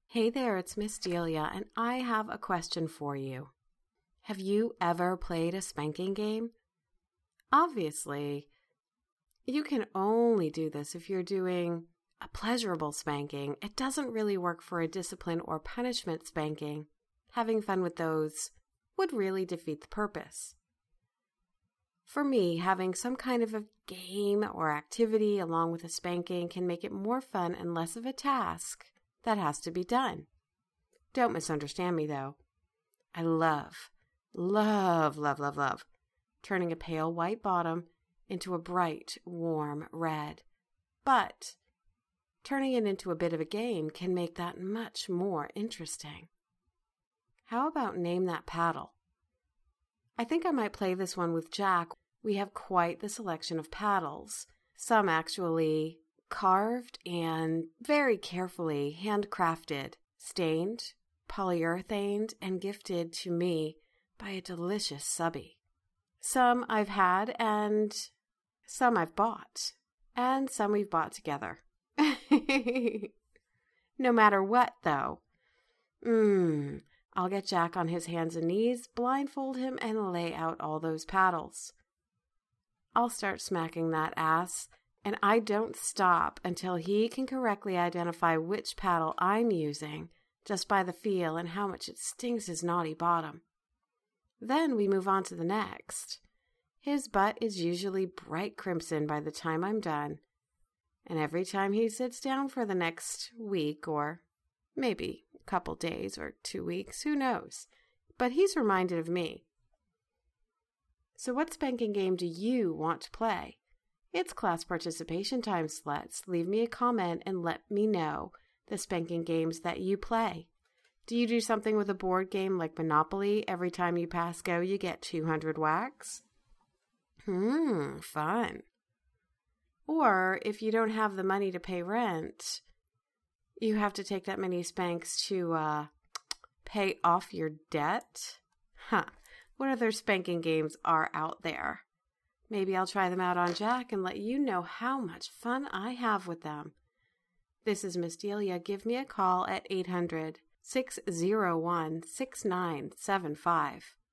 Hey there, it's Miss Delia, and I have a question for you. Have you ever played a spanking game? Obviously, you can only do this if you're doing a pleasurable spanking. It doesn't really work for a discipline or punishment spanking. Having fun with those would really defeat the purpose. For me, having some kind of a game or activity along with a spanking can make it more fun and less of a task that has to be done. Don't misunderstand me, though. I love turning a pale white bottom into a bright, warm red. But turning it into a bit of a game can make that much more interesting. How about name that paddle? I think I might play this one with Jack. We have quite the selection of paddles, some actually carved and very carefully handcrafted, stained, polyurethaned, and gifted to me by a delicious subby. Some I've had and some I've bought, and some we've bought together. No matter what, though. I'll get Jack on his hands and knees, blindfold him, and lay out all those paddles. I'll start smacking that ass, and I don't stop until he can correctly identify which paddle I'm using just by the feel and how much it stings his naughty bottom. Then we move on to the next. His butt is usually bright crimson by the time I'm done, and every time he sits down for the next week or maybe a couple days or 2 weeks, who knows, but he's reminded of me. So what spanking game do you want to play? It's class participation time, sluts. Leave me a comment and let me know the spanking games that you play. Do you do something with a board game like Monopoly? Every time you pass go, you get 200 whacks? Fun. Or if you don't have the money to pay rent, you have to take that many spanks to pay off your debt? What other spanking games are out there? Maybe I'll try them out on Jack and let you know how much fun I have with them. This is Miss Delia. Give me a call at 800-601-6975.